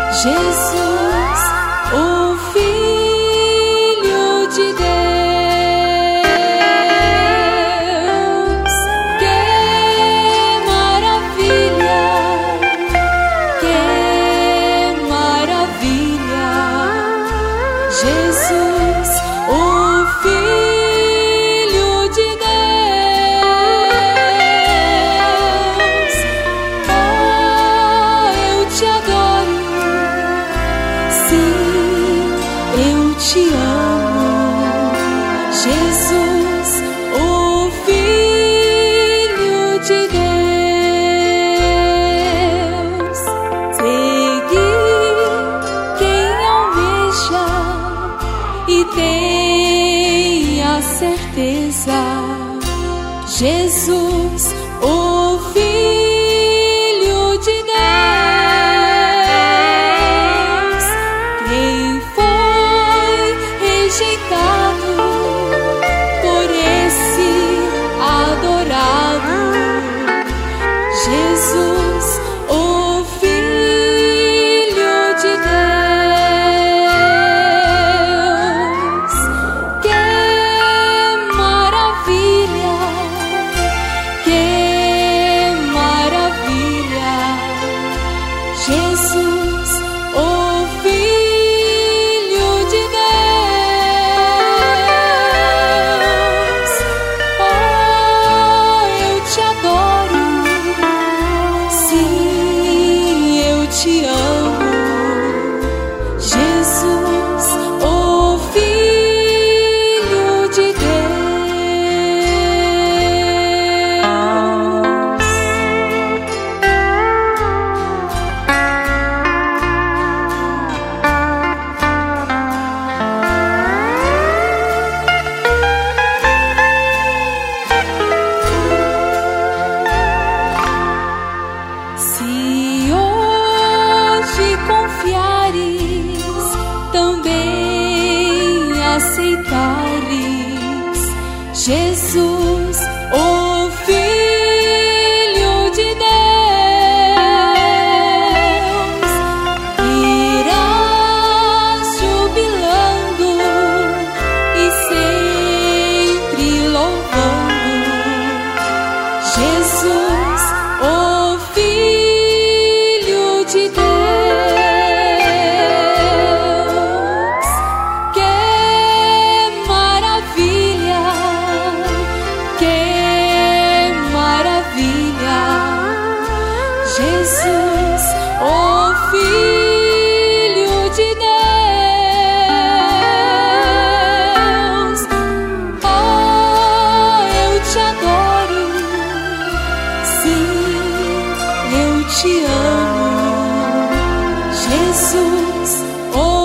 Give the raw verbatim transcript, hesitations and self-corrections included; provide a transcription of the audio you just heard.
Jesus, o Filho de Deus, que maravilha, que maravilha, Jesus, o Filho de Deus. Oh, eu te adoro, sim, eu te amo, Jesus, o Filho de Deus. Seguir quem almeja e tem a certeza, Jesus, o Filho de Deus. Quem foi rejeitado por esse adorado, Jesus, o Filho de Deus. Que maravilha, que maravilha, Jesus, o Filho de Deus. Oh, eu te adoro, sim, eu te amo, Jesus, o Filho de Deus. Se hoje confiares, também aceitares, Jesus, o Filho de Deus, irás jubilando e sempre louvando, Jesus, o Filho de Deus. Que maravilha, que maravilha, Jesus, o Filho de Deus. Oh, eu te adoro, sim, eu te amo, Jesus, o